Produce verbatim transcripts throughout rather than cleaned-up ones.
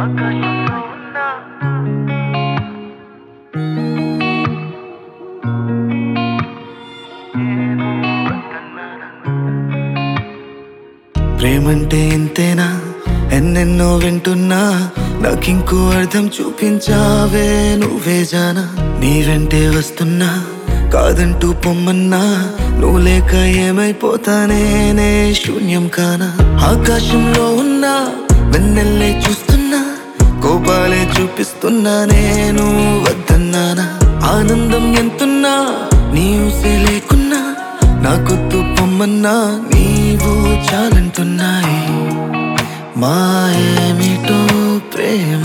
ప్రేమంటే ఇంతేనా ఎన్నెన్నో వింటున్నా నాకింకో అర్థం చూపించావే నువ్వే జానా నీ వెంటే వస్తున్నా కాదంటూ పొమ్మన్నా నువ్వు లేక ఏమైపోతానే నే శూన్యం కానా ఆకాశంలో ఉన్నా వెన్నెల్లే చూస్తున్నా కోపాలే చూపిస్తున్నా నేను వద్దన్నానా ఆనందం ఎంతున్నా నీ ఊసే లేకున్నా నాకొద్దు పొమ్మన్నా నీవు చాలంటున్నాయి మాయేమిటో ప్రేమ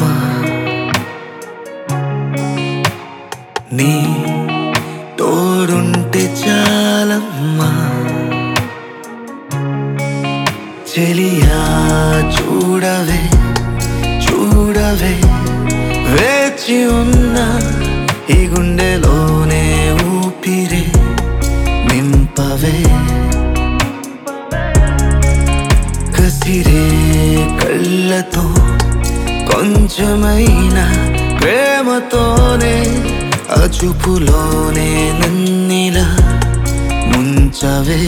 నీ తోడుంటే చాలమ్మా చెలియా చూడవే చూడవే వేచి ఉన్నా ఈ గుండెలోనే ఊపిరే నింపవే కసిరే కళ్ళతో కొంచెమైనా ప్రేమతోనే ఆ చూపులోనే నన్నిలా ముంచవే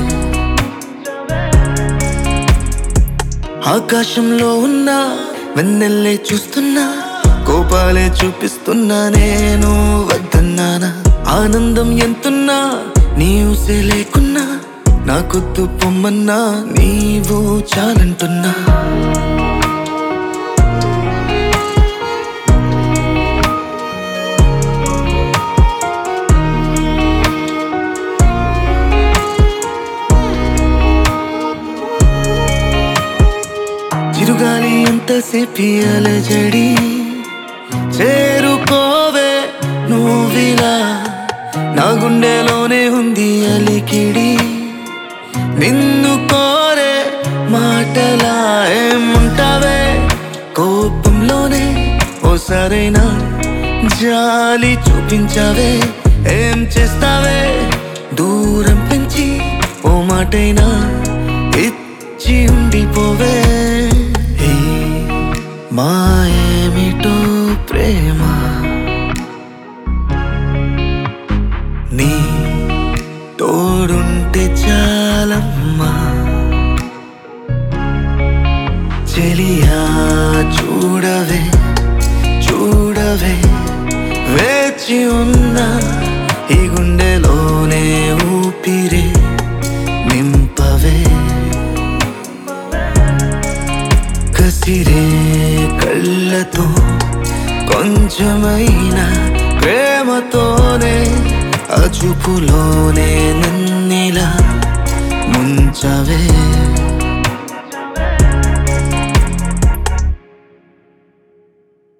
ఆకాశంలో ఉన్నా వెన్నెల్లే చూస్తున్నా కోపాలే చూపిస్తున్నా నేను వద్దన్నానా ఆనందం ఎంతున్నా నీ ఊసే లేకున్నా నాకొద్దు పొమ్మన్నా నీవు చాలంటున్నా చిరుగాలి ఎంతసేపి అలజడి చేరుకోవే నువ్విలా నా గుండెలోనే ఉంది అలికిడి నిన్ను కోరే మాటలా ఏముంటావే కోపంలోనే ఓసారైనా జాలి చూపించావే ఏం చేస్తావే దూరం పెంచి ఓ మాటైనా ఇచ్చి ఉండిపోవే మాయేమిటో ప్రేమ నీ తోడుంటే చాలమ్మా చెలియా చూడవే చూడవే వేచి ఉన్నా ఈ గుండెలోనే ఊపిరే నింపవే కసిరే కళ్ళతో కొంచెమైనా ప్రేమతోనే ఆ చూపులోనే నన్నిలా ముంచవే